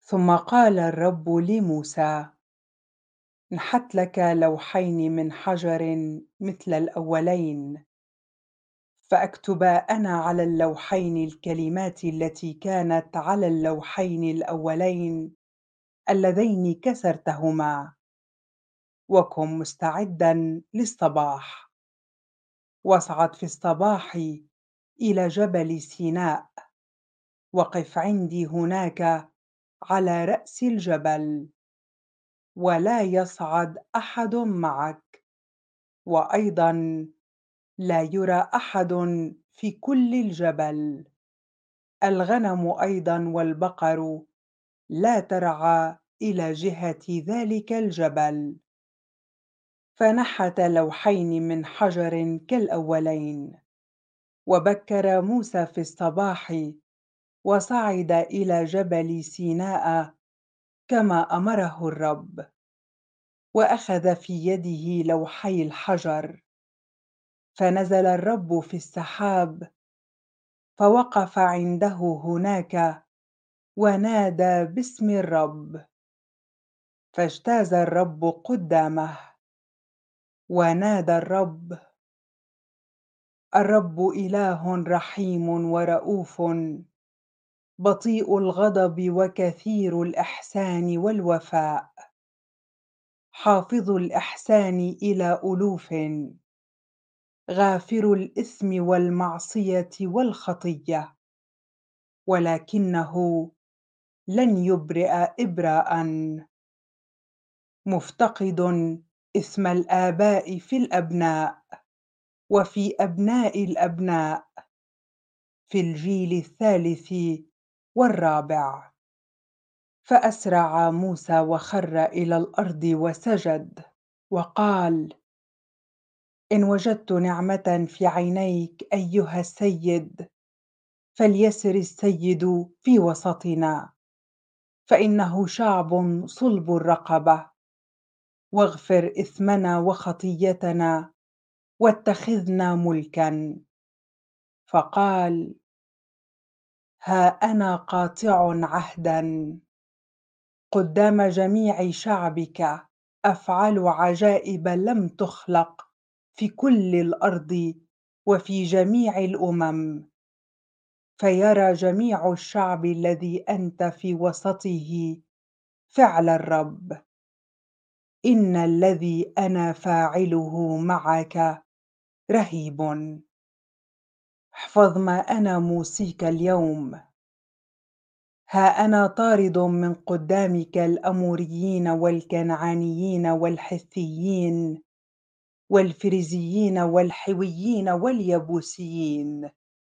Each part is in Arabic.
ثم قال الرب لموسى: نحت لك لوحين من حجر مثل الأولين، فأكتب أنا على اللوحين الكلمات التي كانت على اللوحين الأولين اللذين كسرتهما، وكن مستعدا للصباح. واصعد في الصباح إلى جبل سيناء، وقف عندي هناك على رأس الجبل، ولا يصعد أحد معك، وأيضا لا يرى أحد في كل الجبل. الغنم أيضا والبقر لا ترعى إلى جهة ذلك الجبل. فنحت لوحين من حجر كالأولين. وبكر موسى في الصباح وصعد إلى جبل سيناء كما أمره الرب، وأخذ في يده لوحي الحجر. فنزل الرب في السحاب، فوقف عنده هناك ونادى باسم الرب، فاجتاز الرب قدامه. ونادى الرب: الرب إله رحيم ورؤوف، بطيء الغضب وكثير الإحسان والوفاء، حافظ الإحسان إلى ألوف، غافر الإثم والمعصية والخطية، ولكنه لن يبرئ إبراءً، مفتقد إثم الآباء في الأبناء وفي أبناء الأبناء، في الجيل الثالث والرابع. فأسرع موسى وخر إلى الأرض وسجد، وقال: إن وجدت نعمة في عينيك أيها السيد، فليسر السيد في وسطنا، فإنه شعب صلب الرقبة. واغفر إثمنا وخطيتنا، واتخذنا ملكا. فقال: ها أنا قاطع عهدا قدام جميع شعبك، أفعل عجائب لم تخلق في كل الأرض وفي جميع الأمم، فيرى جميع الشعب الذي أنت في وسطه فعل الرب، إن الذي أنا فاعله معك رهيب. احفظ ما أنا موصيك اليوم. ها أنا طارد من قدامك الأموريين والكنعانيين والحثيين والفريزيين والحويين واليبوسيين.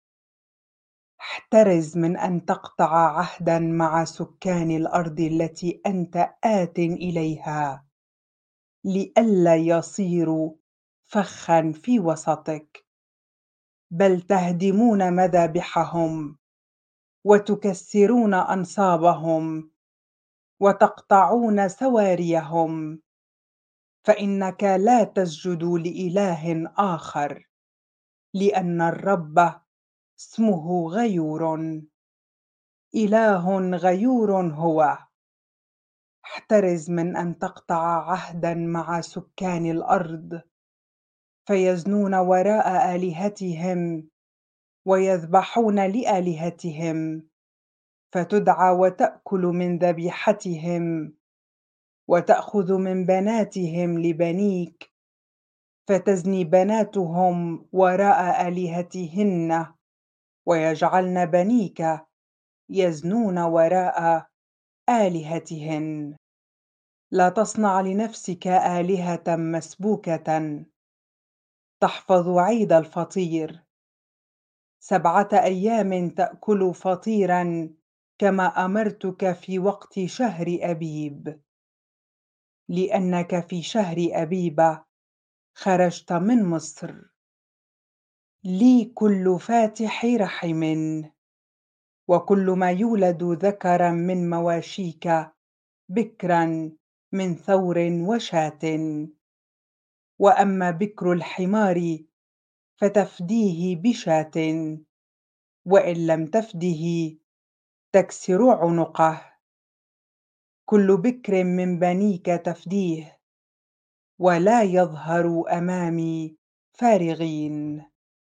احترز من أن تقطع عهدا مع سكان الأرض التي أنت آت إليها، لئلا يصيروا فخا في وسطك، بل تهدمون مذابحهم وتكسرون أنصابهم وتقطعون سواريهم، فإنك لا تسجد لإله آخر، لأن الرب اسمه غيور، إله غيور هو. احترز من أن تقطع عهدا مع سكان الأرض، فيزنون وراء آلهتهم ويذبحون لآلهتهم، فتدعى وتأكل من ذبيحتهم، وتأخذ من بناتهم لبنيك، فتزني بناتهم وراء آلهتهن، ويجعلن بنيك يزنون وراء آلهتهن. لا تصنع لنفسك آلهة مسبوكة. تحفظ عيد الفطير، 7 أيام تأكل فطيرا كما أمرتك في وقت شهر أبيب، لأنك في شهر أبيب خرجت من مصر. لي كل فاتح رحم، وكل ما يولد ذكرا من مواشيك، بكرا من ثور وشاة. وأما بكر الحمار فتفديه بشاة، وإن لم تفده تكسر عنقه. كل بكر من بنيك تفديه، ولا يظهروا أمامي فارغين.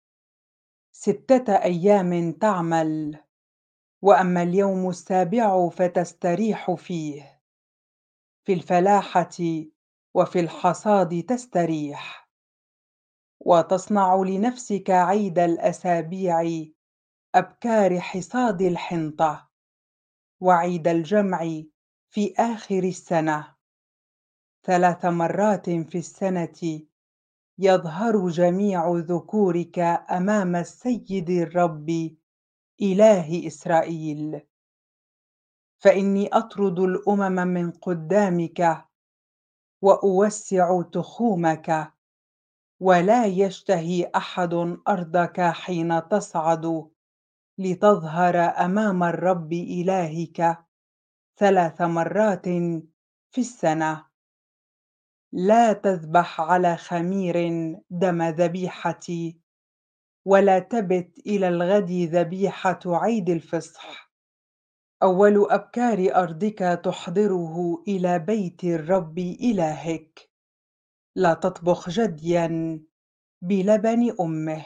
6 أيام تعمل، وأما اليوم السابع فتستريح فيه، في الفلاحة وفي الحصاد تستريح، وتصنع لنفسك عيد الأسابيع، أبكار حصاد الحنطة، وعيد الجمع في آخر السنة. 3 مرات في السنة يظهر جميع ذكورك أمام السيد الرب إله إسرائيل. فإني أطرد الأمم من قدامك، وأوسع تخومك، ولا يشتهي أحد أرضك حين تصعد لتظهر أمام الرب إلهك 3 مرات في السنة. لا تذبح على خمير دم ذبيحتي، ولا تبت إلى الغد ذبيحة عيد الفصح. أول أبكار أرضك تحضره إلى بيت الرب إلهك. لا تطبخ جديا بلبن أمه.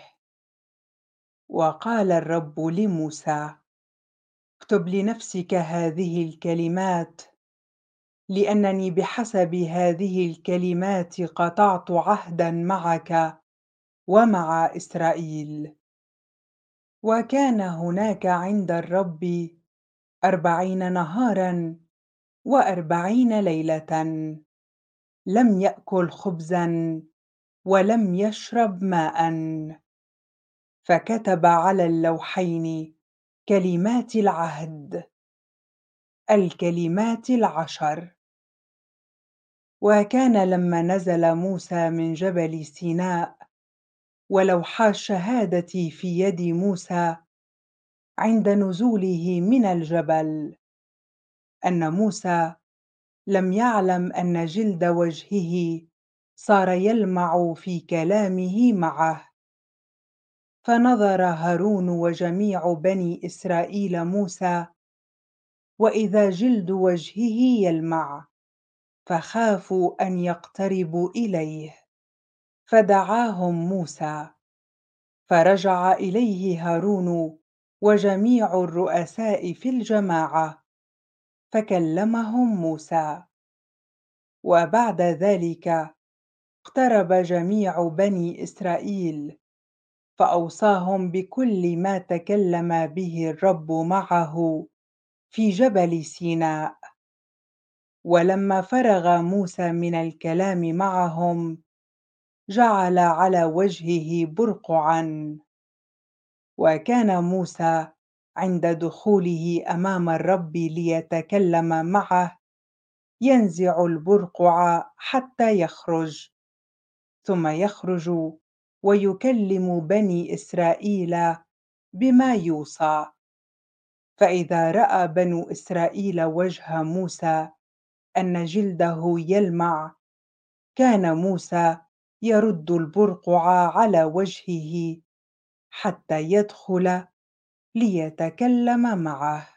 وقال الرب لموسى: اكتب لنفسك هذه الكلمات، لأنني بحسب هذه الكلمات قطعت عهدا معك ومع إسرائيل. وكان هناك عند الرب 40 نهارا و40 ليلة، لم يأكل خبزا ولم يشرب ماء. فكتب على اللوحين كلمات العهد، الكلمات ال10. وكان لما نزل موسى من جبل سيناء، ولوحا الشهادة في يد موسى عند نزوله من الجبل، أن موسى لم يعلم أن جلد وجهه صار يلمع في كلامه معه. فنظر هارون وجميع بني إسرائيل موسى، وإذا جلد وجهه يلمع، فخافوا أن يقتربوا إليه. فدعاهم موسى، فرجع إليه هارون وجميع الرؤساء في الجماعة، فكلمهم موسى. وبعد ذلك اقترب جميع بني إسرائيل، فأوصاهم بكل ما تكلم به الرب معه في جبل سيناء. ولما فرغ موسى من الكلام معهم، جعل على وجهه برقعا. وكان موسى عند دخوله أمام الرب ليتكلم معه ينزع البرقع حتى يخرج، ثم يخرج ويكلم بني إسرائيل بما يوصى. فإذا رأى بنو إسرائيل وجه موسى أن جلده يلمع، كان موسى يرد البرقع على وجهه حتى يدخل ليتكلم معه.